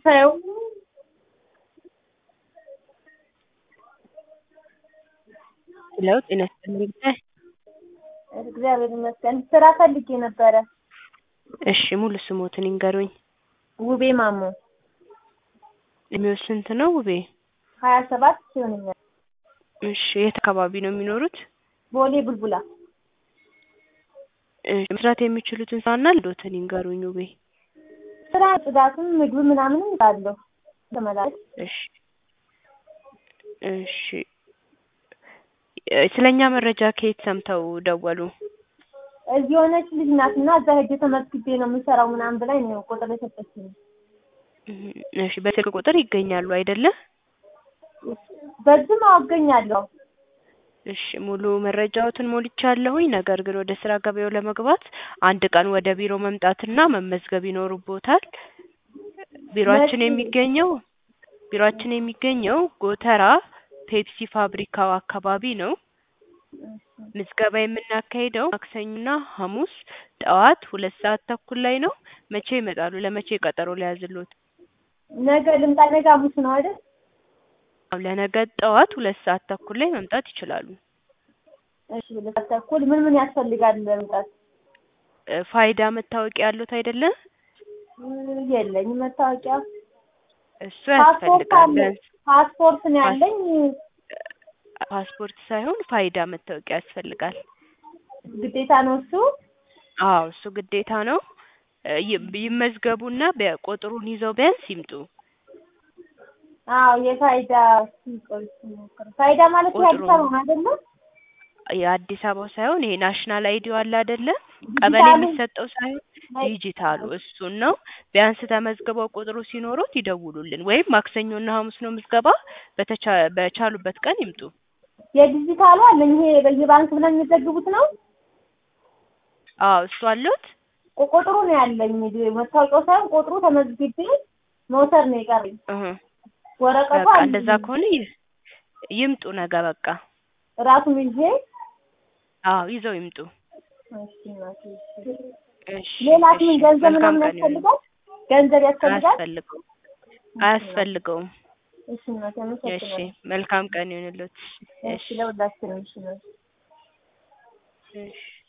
ሳየው ለውጥ ይነስልኝ። እግዚአብሔር ይመስገን ስራ ፈልጌ ነበረ። እሺ ሙሉ ስሞትን ይንገሩኝ። ውቤ ማሞ። እድሜው ስንት ነው ውቤ? 27 ይሆነኛል። እሺ የት አካባቢ ነው የሚኖሩት? ቦሌ ቡልቡላ። መስራት የሚችሉትን ስራና ልምዶትን ይንገሩኝ ውቤ። ስራ ጽዳትም ምግብ ምናምን እሰራለሁ። ተመላሽ እሺ እሺ ስለኛ መረጃ ከየት ሰምተው ደወሉ? እዚህ የሆነች ልጅ ናትና እዛ ሄጄ ተመዝግቤ ነው የምሰራው ምናምን ብላኝ ነው ቁጥር የሰጠችኝ። እሺ በስልክ ቁጥር ይገኛሉ አይደለ? በዚህም አገኛለሁ። እሺ ሙሉ መረጃዎትን ሞልቻለሁኝ። ነገር ግን ወደ ስራ ገበያው ለመግባት አንድ ቀን ወደ ቢሮ መምጣትና መመዝገብ ይኖርቦታል። ቢሮአችን የሚገኘው ጎተራ ፔፕሲ ፋብሪካው አካባቢ ነው። ምዝገባ የምናካሂደው ማክሰኞና ሐሙስ ጠዋት 2 ሰዓት ተኩል ላይ ነው። መቼ ይመጣሉ? ለመቼ ቀጠሮ ሊያዝልዎት? ነገ ልምጣ። ነገ ሐሙስ ነው አይደል? ለነገ ጠዋት 2 ሰዓት ተኩል ላይ መምጣት ይችላሉ። እሺ 2 ሰዓት ተኩል ምን ያስፈልጋል ለመምጣት? ፋይዳ መታወቂያ ያሉት አይደለ? የለኝም መታወቂያ። እሱ ያስፈልጋል። ፓስፖርት ነው ያለኝ። ፓስፖርት ሳይሆን ፋይዳ መታወቂያ ያስፈልጋል። ግዴታ ነው እሱ? አዎ እሱ ግዴታ ነው። ይመዝገቡና በቁጥሩን ይዘው ቢያንስ ይምጡ። አዎ የፋይዳ ፋይዳ ማለት የአዲስ አበባ ነው አይደለ? የአዲስ አበባው ሳይሆን ይሄ ናሽናል አይዲው አለ አይደለ? ቀበሌ የሚሰጠው ሳይሆን ዲጂታሉ እሱን ነው። ቢያንስ ተመዝግበው ቁጥሩ ሲኖሩት ይደውሉልን። ወይም ማክሰኞና ሐሙስ ነው ምዝገባ። በቻሉበት ቀን ይምጡ። የዲጂታሉ አለኝ። ይሄ በየባንክ ብለን የሚዘግቡት ነው? አዎ እሱ አለዎት? ቁጥሩ ነው ያለኝ። መታወቂያው ሳይሆን ቁጥሩ ተመዝግቤ መውሰድ ነው የቀረኝ። ወረቀቱ በቃ እንደዛ ከሆነ ይምጡ ነገ በቃ። ራሱን ይዤ? አዎ ይዘው ይምጡ። እሺ ሌላ ምን ገንዘብ ምናምን ያስፈልጋል? ገንዘብ ያስፈልጋል? አያስፈልገውም። እሺ እናቴ አመሰግናለሁ። እሺ መልካም ቀን ይሁንልዎት። እሺ ለሁላችንም እሺ።